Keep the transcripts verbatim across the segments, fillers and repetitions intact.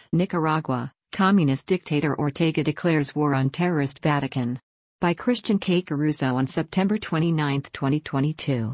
Nicaragua, communist dictator Ortega declares war on terrorist Vatican. By Christian K. Caruso on September twenty-ninth, twenty twenty-two.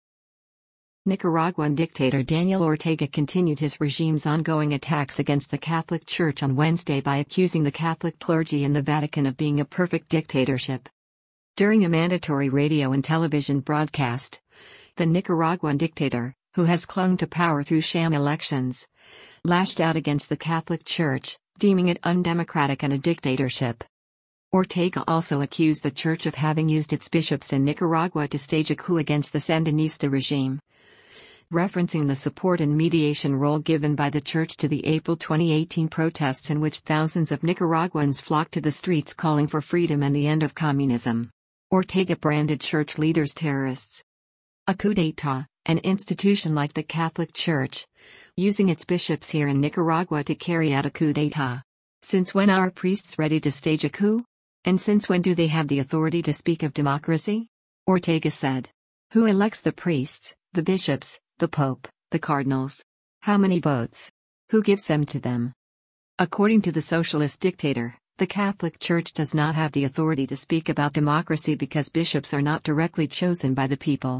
Nicaraguan dictator Daniel Ortega continued his regime's ongoing attacks against the Catholic Church on Wednesday by accusing the Catholic clergy and the Vatican of being a perfect dictatorship. During a mandatory radio and television broadcast, the Nicaraguan dictator, who has clung to power through sham elections, lashed out against the Catholic Church, deeming it undemocratic and a dictatorship. Ortega also accused the Church of having used its bishops in Nicaragua to stage a coup against the Sandinista regime. Referencing the support and mediation role given by the Church to the April twenty eighteen protests in which thousands of Nicaraguans flocked to the streets calling for freedom and the end of communism, Ortega branded church leaders terrorists. A coup d'état, an institution like the Catholic Church, using its bishops here in Nicaragua to carry out a coup d'état. Since when are priests ready to stage a coup? And since when do they have the authority to speak of democracy? Ortega said. Who elects the priests, the bishops, the Pope, the cardinals? How many votes? Who gives them to them? According to the socialist dictator, the Catholic Church does not have the authority to speak about democracy because bishops are not directly chosen by the people.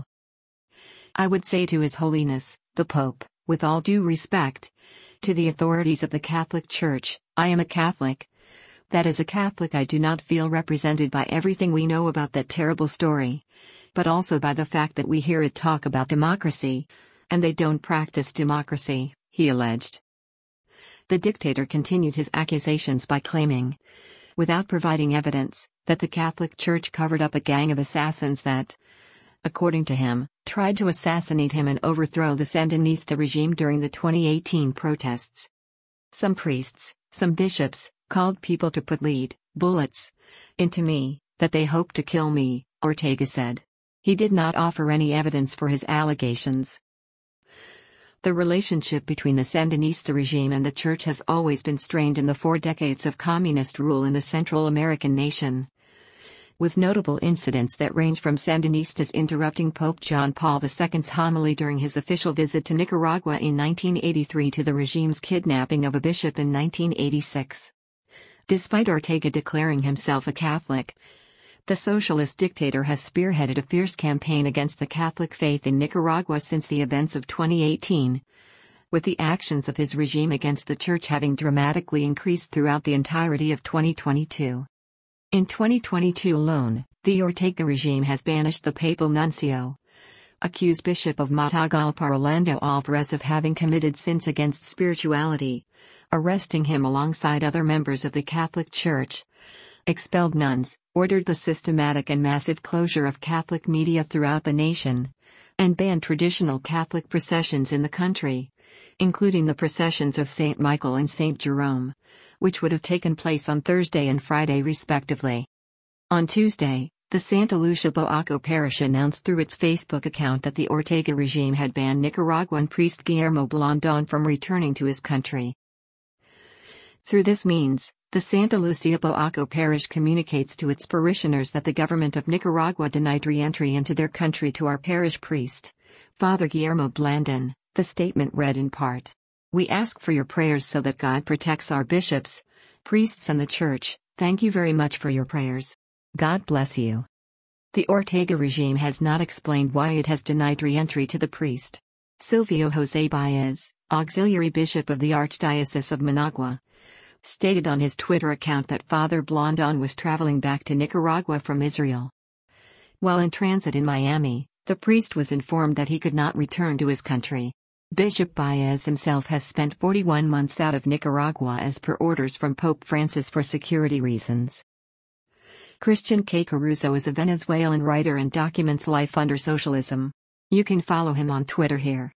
I would say to His Holiness, the Pope, with all due respect to the authorities of the Catholic Church, I am a Catholic. That as a Catholic I do not feel represented by everything we know about that terrible story, but also by the fact that we hear it talk about democracy, and they don't practice democracy, he alleged. The dictator continued his accusations by claiming, without providing evidence, that the Catholic Church covered up a gang of assassins that, according to him, tried to assassinate him and overthrow the Sandinista regime during the twenty eighteen protests. Some priests, some bishops, called people to put lead bullets into me, that they hoped to kill me, Ortega said. He did not offer any evidence for his allegations. The relationship between the Sandinista regime and the Church has always been strained in the four decades of communist rule in the Central American nation, with notable incidents that range from Sandinistas interrupting Pope John Paul the Second's homily during his official visit to Nicaragua in nineteen eighty-three to the regime's kidnapping of a bishop in nineteen eighty-six. Despite Ortega declaring himself a Catholic, the socialist dictator has spearheaded a fierce campaign against the Catholic faith in Nicaragua since the events of twenty eighteen, with the actions of his regime against the Church having dramatically increased throughout the entirety of twenty twenty-two. In twenty twenty-two alone, the Ortega regime has banished the papal nuncio, accused Bishop of Matagalpa Orlando Alvarez of having committed sins against spirituality, arresting him alongside other members of the Catholic Church, expelled nuns, ordered the systematic and massive closure of Catholic media throughout the nation, and banned traditional Catholic processions in the country, including the processions of Saint Michael and Saint Jerome, which would have taken place on Thursday and Friday respectively. On Tuesday, the Santa Lucia Boaco Parish announced through its Facebook account that the Ortega regime had banned Nicaraguan priest Guillermo Blandón from returning to his country. Through this means, the Santa Lucia Boaco Parish communicates to its parishioners that the government of Nicaragua denied re-entry into their country to our parish priest, Father Guillermo Blandón. The statement read in part, "We ask for your prayers so that God protects our bishops, priests and the Church. Thank you very much for your prayers. God bless you." The Ortega regime has not explained why it has denied re-entry to the priest. Silvio José Baez, auxiliary bishop of the Archdiocese of Managua, stated on his Twitter account that Father Blandón was traveling back to Nicaragua from Israel. While in transit in Miami, the priest was informed that he could not return to his country. Bishop Baez himself has spent forty-one months out of Nicaragua as per orders from Pope Francis for security reasons. Christian K. Caruso is a Venezuelan writer and documents life under socialism. You can follow him on Twitter here.